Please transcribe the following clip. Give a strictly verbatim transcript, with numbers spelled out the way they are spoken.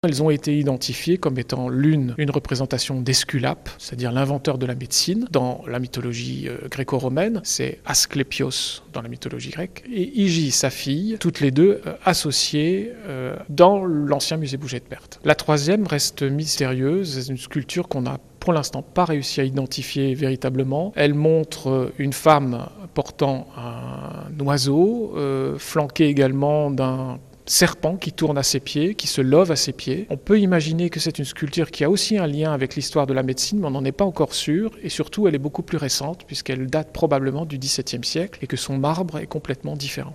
Elles ont été identifiées comme étant l'une une représentation d'Esculape, c'est-à-dire l'inventeur de la médecine. Dans la mythologie euh, gréco-romaine, c'est Asclépios dans la mythologie grecque, et Hygie, sa fille, toutes les deux euh, associées euh, dans l'ancien musée Bouget de Perthes. La troisième reste mystérieuse, c'est une sculpture qu'on a pour l'instant pas réussi à identifier véritablement. Elle montre une femme portant un oiseau, euh, flanqué également d'un serpent qui tourne à ses pieds, qui se love à ses pieds. On peut imaginer que c'est une sculpture qui a aussi un lien avec l'histoire de la médecine, mais on n'en est pas encore sûr, et surtout elle est beaucoup plus récente, puisqu'elle date probablement du dix-septième siècle, et que son marbre est complètement différent.